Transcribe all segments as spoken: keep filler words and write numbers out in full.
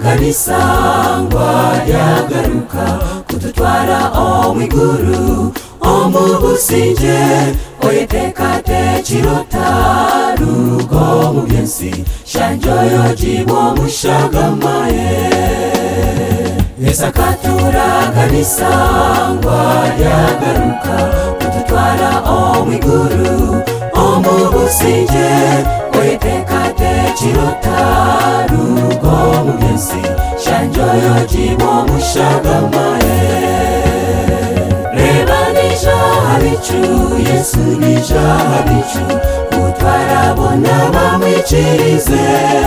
kabisangwa yagaruka kudutwara omwiguru omubusinje oyeteka tekirota rugo mubyensi shanjoyo jibo mushagamaye esakatura kabisangwa yagaruka kudutwara omwiguru omubusinje oyeteka tekirota rugo mubyensi shanjoyo jibo mushagamaye rebanisha habichu Yesu nisha habichu kutwara bona bamwikirize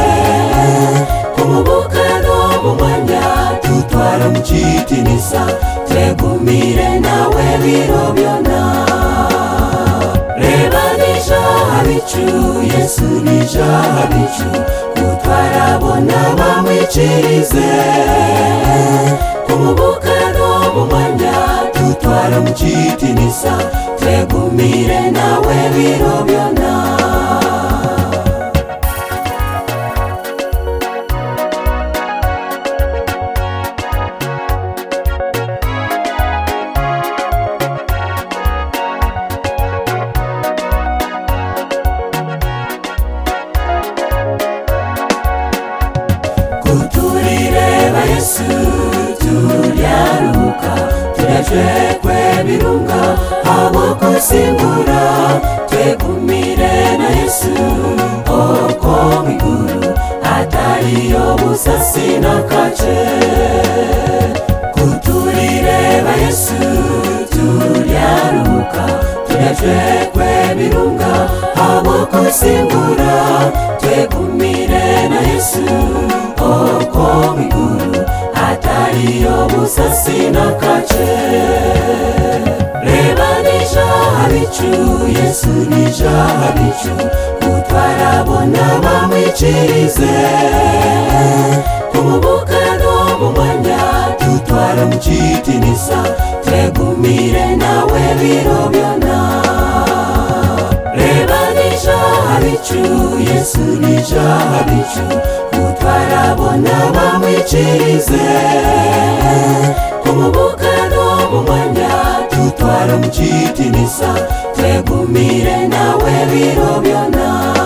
kumubukano mumwanya tutwara mukitinisa twegumire nawe biro byona rebanisha habichu Yesu nisha habichu kutwara bona bamwikirize kumubukano mumwanya tutwara mukitinisa twegumire nawe biro byona kuturireba Yesu turyaruka turajekwe birunga abo kusimbura twegumire na Yesu oko mwiguru atariyo busasi nakace kuturireba Yesu turyaruka turajekwe birunga abo kusimbura twegumire na Yesu oko mwiguru atariyo busasi nakace rebanisha habichu Yesu nisha habichu kutwara bona bamwikirize kumubukano mumwanya tutwara mukitinisa twegumire nawe biro byona rebanisha habichu Yesu nisha habichu kutwara bona bamwikirize kumubukano mumwanya tutwara mukitinisa twegumire nawe biro byona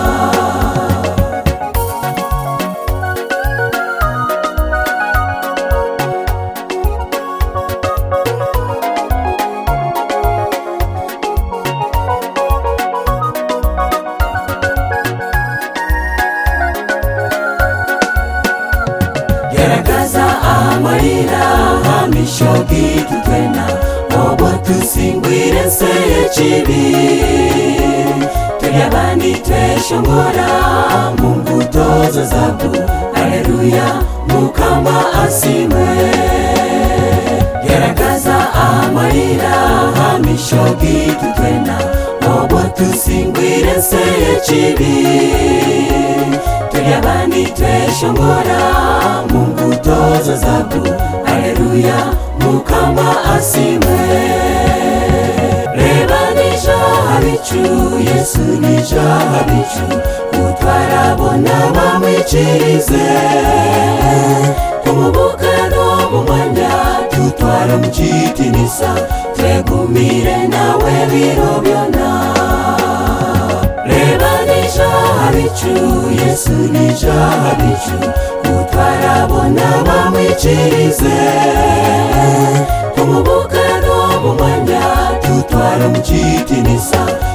garagaza amarira hamishogi tutwena obwo tusingwire nseye chibi tulyabani tweshongora Mungu toza zabu haleluya mukama asimwe garagaza amarira hamishogi tutwena obwo tusingwire nseye chibi tulyabani tweshongora Mungu toza zabu haleluya mukama asimwe rebanisha habichu Yesu nisha habichu kutwara bona bamwikirize kumubukano mumwanya tutwara mukitinisa twegumire nawe biro byona rebanisha habichu Yesu nisha habichu kutwara bona bamwikirize kumubukano mumwanya tutwara mukitinisa